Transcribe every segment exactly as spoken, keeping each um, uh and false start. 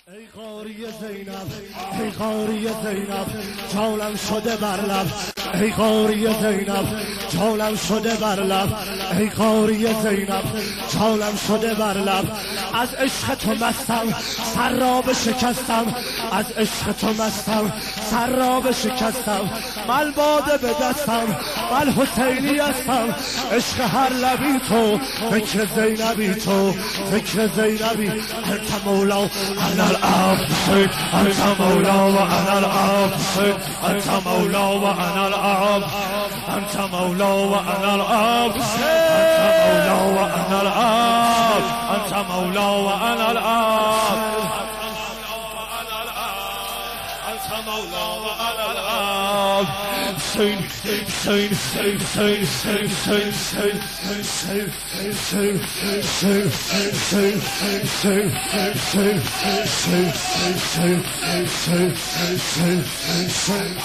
ای قاری زینب ای قاری زینب جانم شده بر لب ای قاری زینب جانم شده بر لب ای قاری زینب جانم شده بر لب از عشق تو مستم سر را بشکستم از عشق تو مستم سر را بشکستم من باده به دستم من حسینی هستم عشق هر لبی تو فکر زینبی تو فکر زینبی انت مولا انا الاب انت مولا و انا الاب انت مولا و انا الاب انت مولا و انا الاب انت مولا و انا الاب انت مولا و انا الاب انت مولا و انا الاب حسین حسین حسین حسین حسین حسین حسین حسین حسین حسین حسین حسین حسین حسین حسین حسین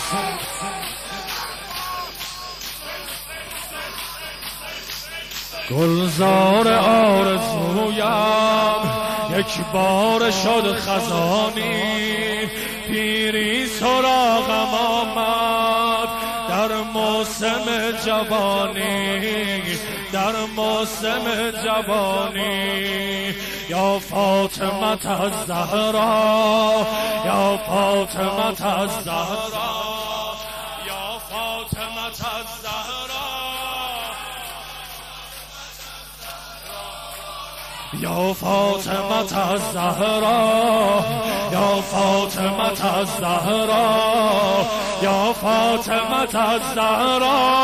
گلزار آرزویم یک بار شد خزانی پیری سراغم آمد در موسم جوانی در موسم جوانی یا فاطمه الزهرا یا فاطمه الزهرا یا فاطمه الزهرا یا فاطمه الزهرا یا فاطمه الزهرا یا فاطمه الزهرا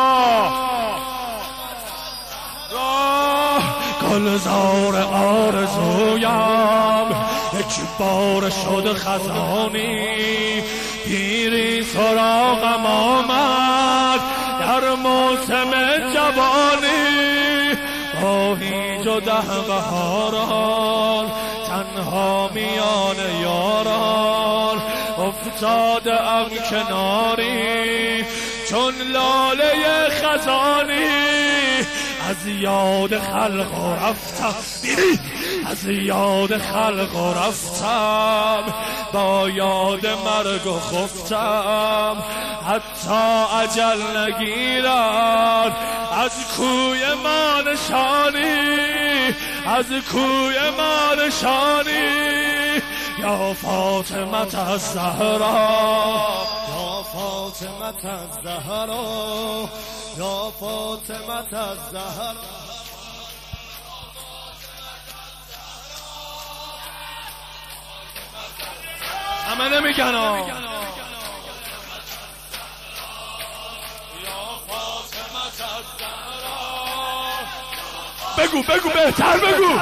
گلزار آرزویم یک بار شد خزانی پیری سراغم آمد در موسم جوانی با هیچ و ده بهاران تنها میان یاران افتاده ام کناری چون لاله خزانی از یاد خلق و رفتم از یاد خلق و رفتم با یاد مرگ و خفتم حتی اجل نگیرد از کوی ما نشانی از کوی ما نشانی یا فاطمه الزهرا یا فاطمه الزهرا یا فاطمه الزهرا همه نمیگن بگو بگو بهتر بگو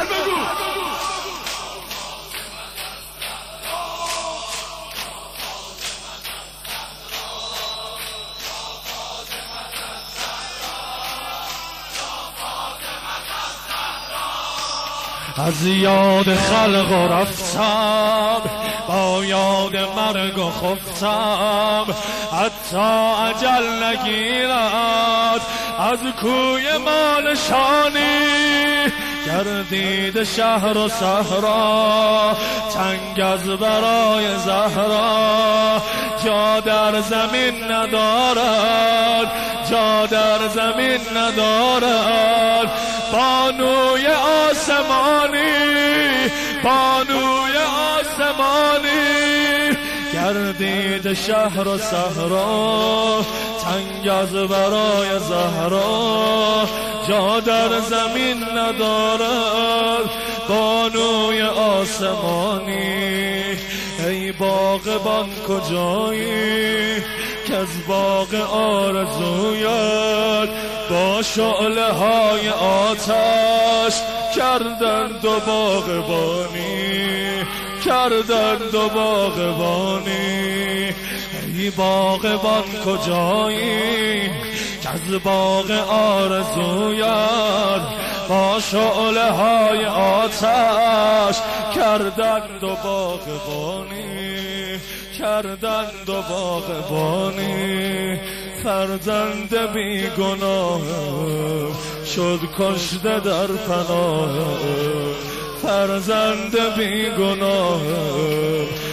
از یاد خلق و رفتم با یاد مرگ و خفتم حتی اجل نگیرد از کوی ما نشانی گردید شهر و صحرا تنگ از برای زهرا جا در زمین ندارد جا در زمین ندارد بانوی آسمانی بانوی آسمانی گردید شهر و صحرا تنگ از برای زهرا جا در زمین ندارد بانوی آسمانی ای باغبان کجایی که از باغ آرزویت با شعله های آتش کردند و باغبانی کردند و باغبانی ای باغبان کجایی که از باغ آرزویت با شعله های آتش کردند و باغبانی کردند و باغبانی فرزند بی گناه شد کشته در پناه فرزند بی گناه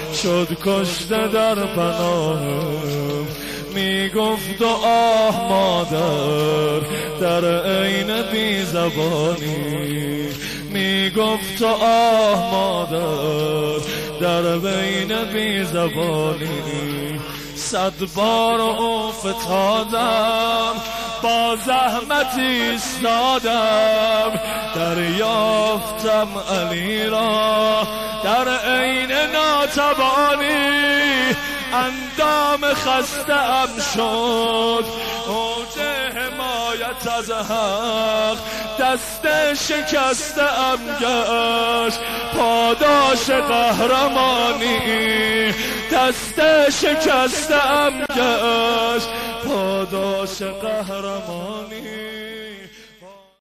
شد کشته در پناهم. میگفت و آه مادر در عین بی زبانی، میگفت و آه مادر در بین بی زبانی. صد بار افتادم با زحمت ایستادم، دریافتم علی را در عین ناتوانی. اندام خسته‌ام شد اوج حمایت از حق، دست شکسته‌ام گشت پاداش قهرمانی. دست شکسته‌ام گشت پاداش قهرمانی.